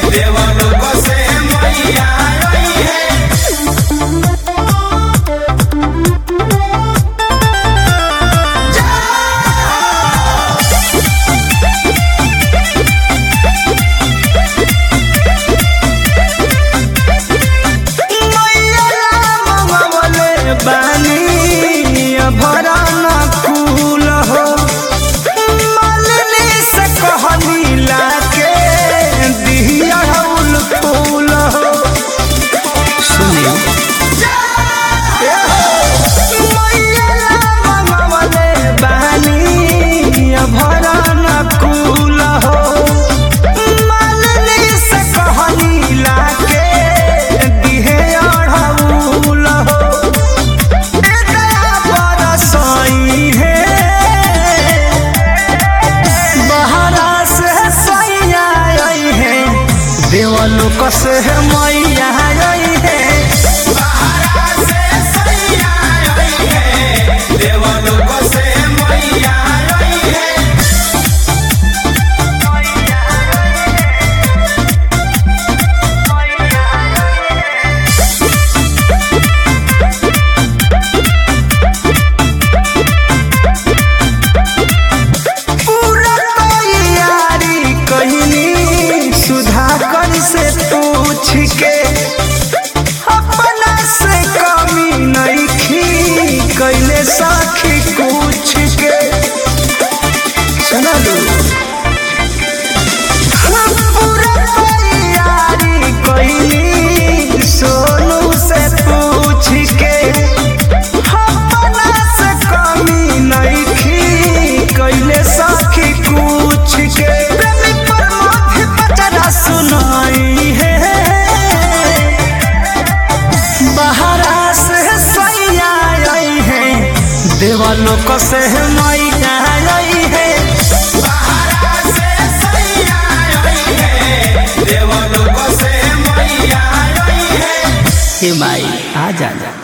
देवलोक से मैया आई है। देवलोक से मैया आई है। बाहरा से सैया आई है। देवलोक से मैया आई है। पूरा तैयारी कहनी सुधा से पूछ के अपना से कमी नहीं खी कैले साखी कुछ के सुना दो। पूरा तैयारी कहनी सोनू से पूछ के अपना से कमी नहीं खी कैले साखी कुछ के सुनाई है। बाहरा से सैया आई है। देवलोक से मैया आई है। बाहरा से सैया आई है। देवलोक से मैया आई है। हे माई आ जा।